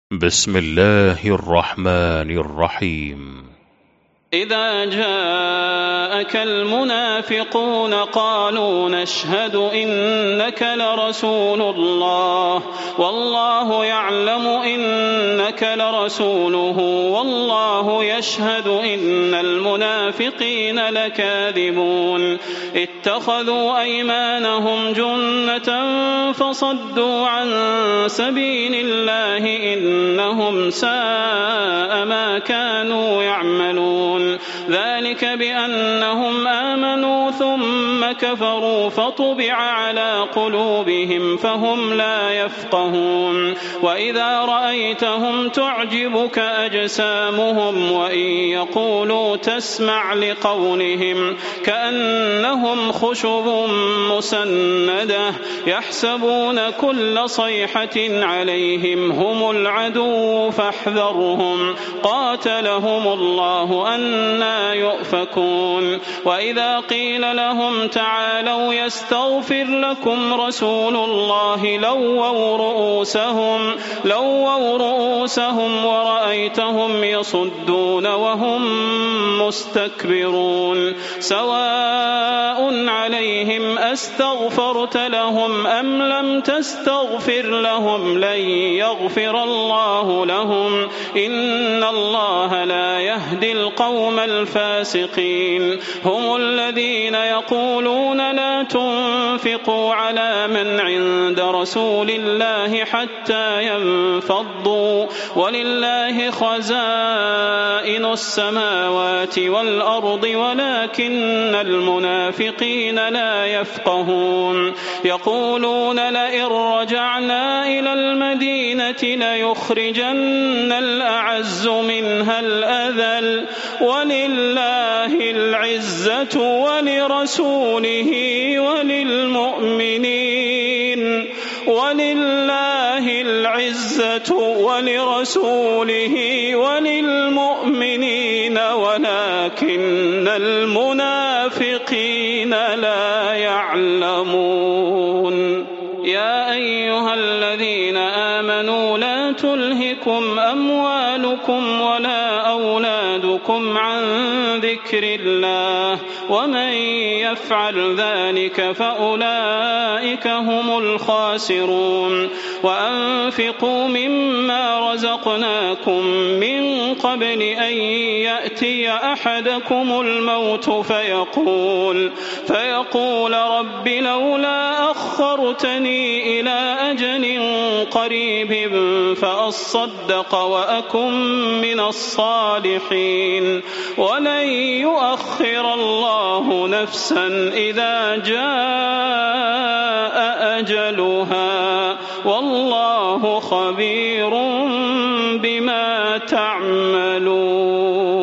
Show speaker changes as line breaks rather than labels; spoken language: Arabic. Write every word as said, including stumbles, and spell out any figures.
بسم الله الرحمن الرحيم.
إذا جاءك المنافقون قالوا نشهد إنك لرسول الله والله يعلم إنك لرسوله والله يشهد إن المنافقين لكاذبون اتخذوا أيمانهم جنة فصدوا عن سبيل الله إنهم ساء ما كانوا يعملون ذلك بأنهم آمنوا ثم كفروا فطبع على قلوبهم فهم لا يفقهون وإذا رأيتهم تعجبك أجسامهم وإن يقولوا تسمع لقولهم كأنهم خشب مسندة يحسبون كل صيحة عليهم هم العدو فاحذرهم قاتلهم الله أنى يؤفكون وإذا قيل لهم تعالوا يستغفر لكم رسول الله لووا رؤوسهم لووا رؤوسهم ورأيتهم يصدون وهم مستكبرون سواء عليهم أستغفرت لهم أم لم تستغفر لهم لن يغفر الله لهم إن الله لا يهدي القوم الفاسقين هم الذين يقولون لا تنفقوا على من عند رسول الله حتى ينفضوا ولله خزائن السماوات والأرض ولكن المنافقين لا يفقهون يقولون لئن رجعنا إلى المدينة ليخرجن الأعز منها الأذل ولله العزة ولرسوله وللمؤمنين ولله العزة ولرسوله وللمؤمنين ولكن المنافقين لا يعلمون يا أيها الذين آمنوا لا تلهكم أموالكم ولا أولادكم عن ذكر الله ومن يفعل ذلك فأولئك هم الخاسرون وأنفقوا مما رزقناكم من قبل أن يأتي أحدكم الموت فيقول فيقول رب لولا أخرتني إلى أجل قريب فأصدق وأكن من الصالحين ولن يؤخر الله نفسا إذا جاء أجلها والله خبير بما تعملون.